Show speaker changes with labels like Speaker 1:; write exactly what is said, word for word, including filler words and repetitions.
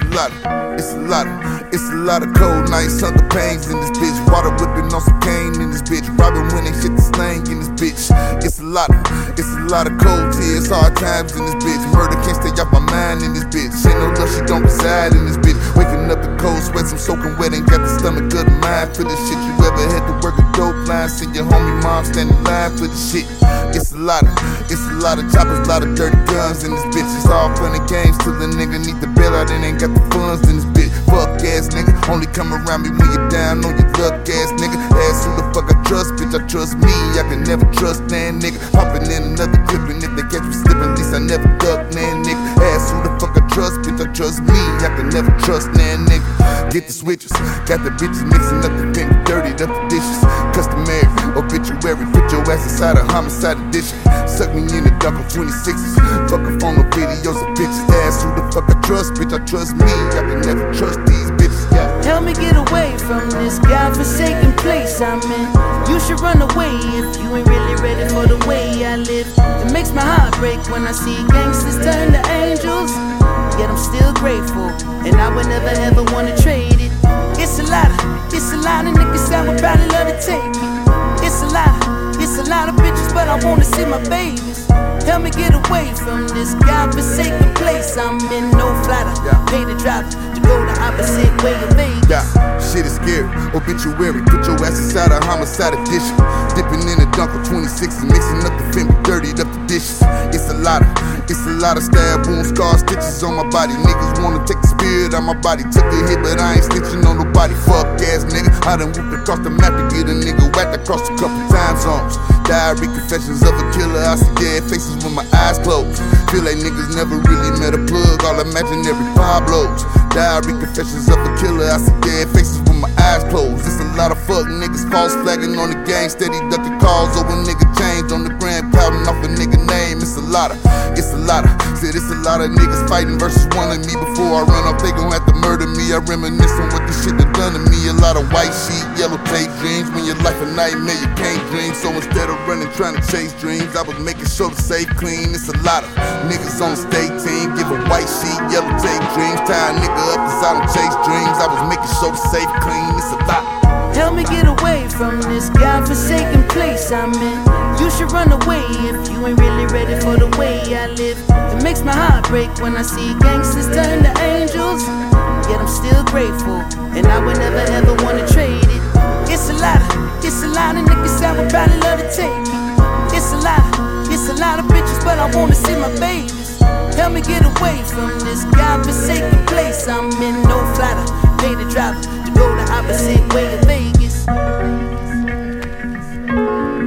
Speaker 1: lot of, it's a lot of, it's a lot of cold nights, hunger pains in this bitch. Water whipping on some cane in this bitch. Robbing when they shit the slang in this bitch. It's a lot of, it's a lot of cold tears, hard times in this bitch. Murder can't stay off my mind in this bitch. Ain't no love, she don't reside in this bitch. Waking up in cold sweats, I'm soaking wet, ain't got the stomach of the mind for this shit. You ever had to work a dope line? See your homie mom standing in line for this shit. It's a lot of, it's a lot of choppers, a lot of dirty guns in this bitch. It's all fun and games till the nigga need the bail out and ain't got the funds in this bitch. Fuck ass nigga, only come around me when you're down on your luck ass nigga. Ask who the fuck I trust, bitch, I trust me. I can never trust that nigga. Popping in another clip and if they catch me slipping, at least I never duck that nigga. Ask who the fuck I trust, bitch, I trust me. I can never trust that nigga. Get the switches, got the bitches mixing up the finger, dirtied up the dishes. Customary, obituary, put your ass inside a homicide edition. Suck me in the dark on twenty-sixes. Fuck a phone, no videos of bitches. Ask who the fuck I trust, bitch, I trust me. I can never trust these bitches, yeah.
Speaker 2: Help me get away from this godforsaken place I'm in. You should run away if you ain't really ready for the way I live. It makes my heart break when I see gangsters turn to angels. Yet I'm still grateful, and I would never ever wanna trade it. It's a lot of, it's a lot of niggas that would probably love to take it. It's a lot of, it's a lot of bitches, but I wanna see my babies. Help me get away from this godforsaken place I'm in. No flatter, pay the driver to go the opposite way of Vegas.
Speaker 1: Yeah, shit is scary, obituary, put your ass inside a homicide edition. Dipping in a dunk on twenty-six and mixing up the film, dirtied up the dishes. It's a lot of, it's a lot of stab wounds, scars, stitches on my body. Niggas wanna take the spirit out my body. Took a hit, but I ain't snitching on nobody. Fuck ass nigga, I done whooped across the map to get a nigga whacked across a couple time zones. Diary confessions of a killer, I see dead faces with my eyes closed. Feel like niggas never really met a plug, all imaginary Pablos. Diary confessions of a killer, I see dead faces with my eyes closed. It's a lot of fuck niggas false flagging on the gang, steady ducking calls over nigga change on the gram, pouting off a nigga name. It's a lot of, it's a lot of, said it's a lot of niggas fighting versus one of me. Before I run off, they gon' have to murder me. I reminisce on what this shit done done to me. A lot of white sheet, yellow tape dreams. When your life a nightmare, you can't dream. So instead of running, trying to chase dreams, I was making sure to stay clean. It's a lot of niggas on the state team, give a white sheet, yellow tape dreams. Tie a nigga up cause I don't chase dreams. I was making sure to stay clean. It's a lot.
Speaker 2: Help me get away from this godforsaken place I'm in. You should run away if you ain't really ready for the way I live. It makes my heart break when I see gangsters turn to angels. Yet I'm still grateful, and I would never ever wanna trade it. It's a lot of, it's a lot of niggas that would probably love to take it. It's a lot of, it's a lot of bitches, but I wanna see my babies. Help me get away from this godforsaken place I'm in. No flatter, pay the driver to go the opposite way of Vegas.